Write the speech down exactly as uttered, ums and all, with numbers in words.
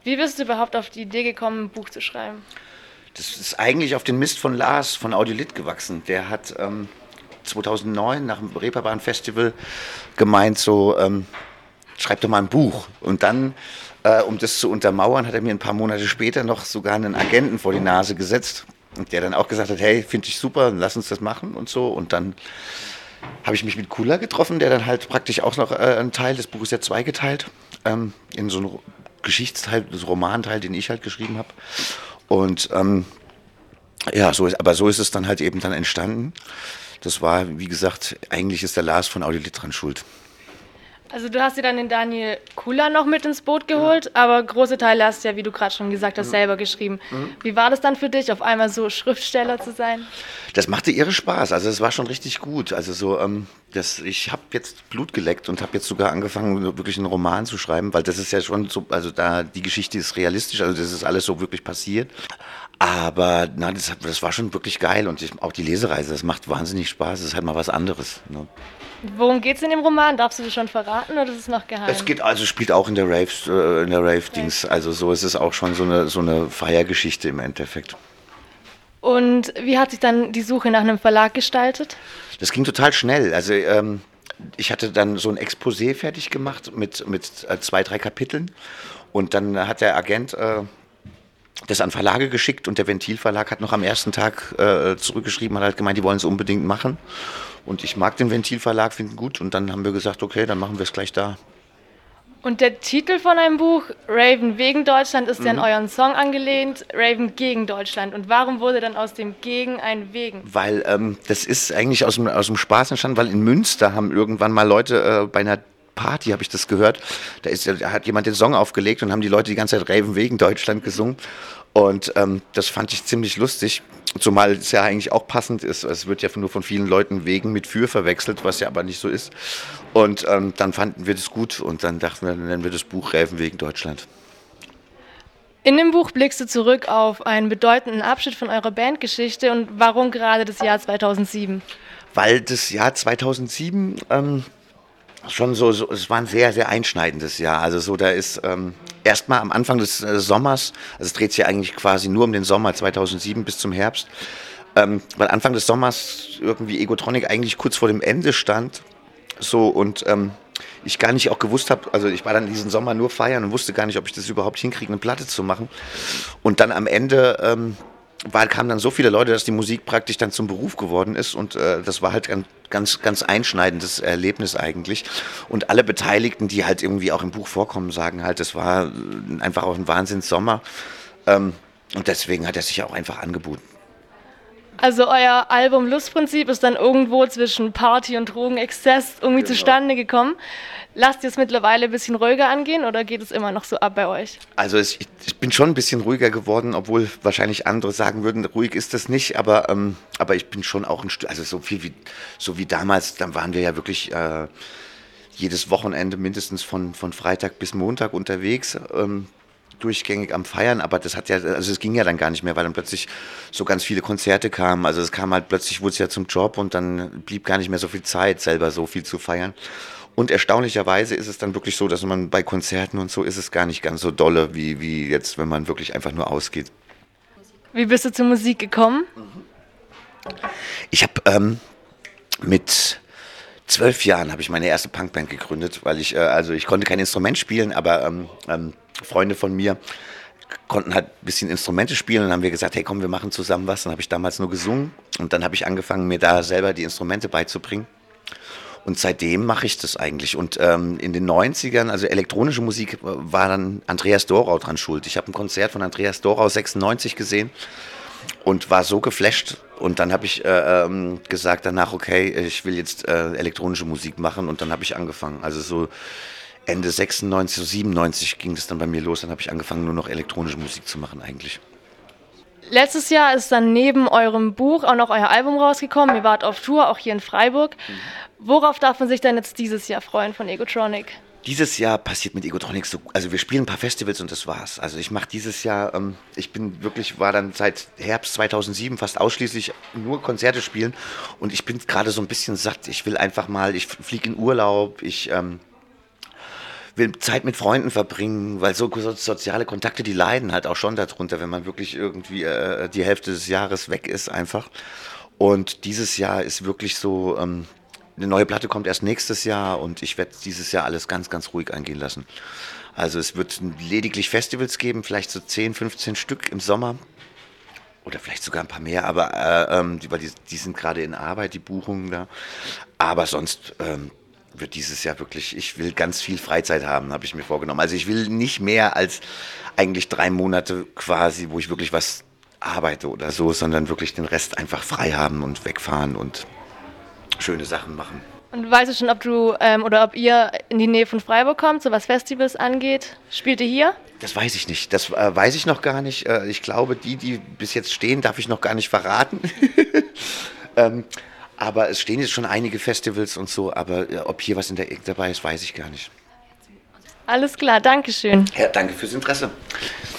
Wie bist du überhaupt auf die Idee gekommen, ein Buch zu schreiben? Das ist eigentlich auf den Mist von Lars von Audiolith gewachsen. Der hat ähm, zweitausendneun nach dem Reeperbahn Festival gemeint, so ähm, schreib doch mal ein Buch. Und dann, äh, um das zu untermauern, hat er mir ein paar Monate später noch sogar einen Agenten vor die Nase gesetzt. Und der dann auch gesagt hat, hey, finde ich super, lass uns das machen und so. Und dann habe ich mich mit Kula getroffen, der dann halt praktisch auch noch äh, ein Teil des Buches ja zweigeteilt, ähm, in so einen Geschichtsteil, das Romanteil, den ich halt geschrieben habe. Und ähm, ja, so ist, aber so ist es dann halt eben dann entstanden. Das war, wie gesagt, eigentlich ist der Lars von Audiolith dran schuld. Also du hast dir dann den Daniel Kula noch mit ins Boot geholt, ja. Aber große Teile hast du ja, wie du gerade schon gesagt hast, mhm. selber geschrieben. Mhm. Wie war das dann für dich, auf einmal so Schriftsteller zu sein? Das machte irre Spaß, also es war schon richtig gut. Also so, ähm, das, ich habe jetzt Blut geleckt und habe jetzt sogar angefangen, wirklich einen Roman zu schreiben, weil das ist ja schon so, also da die Geschichte ist realistisch, also das ist alles so wirklich passiert. Aber na, das, das war schon wirklich geil und ich, auch die Lesereise, das macht wahnsinnig Spaß, das ist halt mal was anderes. Ne? Worum geht's in dem Roman? Darfst du das schon verraten oder ist es noch geheim? Es geht also spielt auch in der Rave, äh, in der Rave-Dings. Also so ist es auch schon so eine so eine Feiergeschichte im Endeffekt. Und wie hat sich dann die Suche nach einem Verlag gestaltet? Das ging total schnell. Also ähm, ich hatte dann so ein Exposé fertig gemacht mit mit äh, zwei drei Kapiteln und dann hat der Agent äh, das an Verlage geschickt und der Ventil-Verlag hat noch am ersten Tag äh, zurückgeschrieben, hat halt gemeint, die wollen es unbedingt machen. Und ich mag den Ventil-Verlag, finde ihn gut. Und dann haben wir gesagt, okay, dann machen wir es gleich da. Und der Titel von einem Buch, Raven wegen Deutschland, ist mhm. ja an euren Song angelehnt, Raven gegen Deutschland. Und warum wurde dann aus dem Gegen ein Wegen? Weil ähm, das ist eigentlich aus dem, aus dem Spaß entstanden, weil in Münster haben irgendwann mal Leute äh, bei einer Party, habe ich das gehört, da, ist, da hat jemand den Song aufgelegt und haben die Leute die ganze Zeit Raven wegen Deutschland gesungen. Und ähm, das fand ich ziemlich lustig, zumal es ja eigentlich auch passend ist. Es wird ja nur von vielen Leuten wegen mit für verwechselt, was ja aber nicht so ist. Und ähm, dann fanden wir das gut und dann dachten wir, dann nennen wir das Buch Raven wegen Deutschland. In dem Buch blickst du zurück auf einen bedeutenden Abschnitt von eurer Bandgeschichte und warum gerade das Jahr zweitausendsieben? Weil das Jahr zweitausendsieben ähm, schon so, so, es war ein sehr, sehr einschneidendes Jahr. Also so, da ist ähm, erstmal am Anfang des äh, Sommers, also es dreht sich ja eigentlich quasi nur um den Sommer zweitausendsieben bis zum Herbst, ähm, weil Anfang des Sommers irgendwie Egotronic eigentlich kurz vor dem Ende stand, so und ähm, ich gar nicht auch gewusst habe, also ich war dann diesen Sommer nur feiern und wusste gar nicht, ob ich das überhaupt hinkriege, eine Platte zu machen. Und dann am Ende ähm, war, kamen dann so viele Leute, dass die Musik praktisch dann zum Beruf geworden ist und äh, das war halt ein ganz, ganz einschneidendes Erlebnis eigentlich. Und alle Beteiligten, die halt irgendwie auch im Buch vorkommen, sagen halt, das war einfach auch ein Wahnsinns-Sommer. Ähm, und deswegen hat er sich ja auch einfach angeboten. Also euer Album Lustprinzip ist dann irgendwo zwischen Party und Drogenexzess irgendwie genau. zustande gekommen. Lasst ihr es mittlerweile ein bisschen ruhiger angehen oder geht es immer noch so ab bei euch? Also es, ich bin schon ein bisschen ruhiger geworden, obwohl wahrscheinlich andere sagen würden, ruhig ist das nicht, aber, ähm, aber ich bin schon auch ein Stück, also so viel wie, so wie damals, dann waren wir ja wirklich äh, jedes Wochenende mindestens von, von Freitag bis Montag unterwegs. Ähm, durchgängig am Feiern, aber das hat ja, also es ging ja dann gar nicht mehr, weil dann plötzlich so ganz viele Konzerte kamen, also es kam halt plötzlich, wurde es ja zum Job und dann blieb gar nicht mehr so viel Zeit, selber so viel zu feiern. Und erstaunlicherweise ist es dann wirklich so, dass man bei Konzerten und so ist es gar nicht ganz so dolle, wie, wie jetzt, wenn man wirklich einfach nur ausgeht. Wie bist du zur Musik gekommen? Ich habe ähm, mit zwölf Jahren habe ich meine erste Punkband gegründet, weil ich, äh, also ich konnte kein Instrument spielen, aber ähm, ähm, Freunde von mir konnten halt ein bisschen Instrumente spielen und dann haben wir gesagt, hey komm, wir machen zusammen was. Dann habe ich damals nur gesungen und dann habe ich angefangen, mir da selber die Instrumente beizubringen. Und seitdem mache ich das eigentlich. Und ähm, in den neunzigern, also elektronische Musik, war dann Andreas Dorau dran schuld. Ich habe ein Konzert von Andreas Dorau sechsundneunzig gesehen und war so geflasht. Und dann habe ich äh, ähm, gesagt danach, okay, ich will jetzt äh, elektronische Musik machen und dann habe ich angefangen. Also so Ende sechsundneunzig, so siebenundneunzig ging das dann bei mir los. Dann habe ich angefangen, nur noch elektronische Musik zu machen eigentlich. Letztes Jahr ist dann neben eurem Buch auch noch euer Album rausgekommen. Ihr wart auf Tour, auch hier in Freiburg. Mhm. Worauf darf man sich denn jetzt dieses Jahr freuen von Egotronic? Dieses Jahr passiert mit Egotronic so, also wir spielen ein paar Festivals und das war's. Also ich mache dieses Jahr, ähm, ich bin wirklich, war dann seit Herbst zweitausendsieben fast ausschließlich nur Konzerte spielen und ich bin gerade so ein bisschen satt. Ich will einfach mal, ich fliege in Urlaub, ich ähm, will Zeit mit Freunden verbringen, weil so, so soziale Kontakte, die leiden halt auch schon darunter, wenn man wirklich irgendwie äh, die Hälfte des Jahres weg ist einfach. Und dieses Jahr ist wirklich so, ähm, eine neue Platte kommt erst nächstes Jahr und ich werde dieses Jahr alles ganz, ganz ruhig angehen lassen. Also es wird lediglich Festivals geben, vielleicht so zehn, fünfzehn Stück im Sommer. Oder vielleicht sogar ein paar mehr, aber äh, ähm, die, die, die sind gerade in Arbeit, die Buchungen da. Aber sonst ähm, wird dieses Jahr wirklich, ich will ganz viel Freizeit haben, habe ich mir vorgenommen. Also ich will nicht mehr als eigentlich drei Monate quasi, wo ich wirklich was arbeite oder so, sondern wirklich den Rest einfach frei haben und wegfahren und schöne Sachen machen. Und weißt du schon, ob du ähm, oder ob ihr in die Nähe von Freiburg kommt, so was Festivals angeht? Spielt ihr hier? Das weiß ich nicht. Das äh, weiß ich noch gar nicht. Äh, ich glaube, die, die bis jetzt stehen, darf ich noch gar nicht verraten. ähm, aber es stehen jetzt schon einige Festivals und so, aber äh, ob hier was in der Ecke dabei ist, weiß ich gar nicht. Alles klar, Dankeschön. Ja, danke fürs Interesse.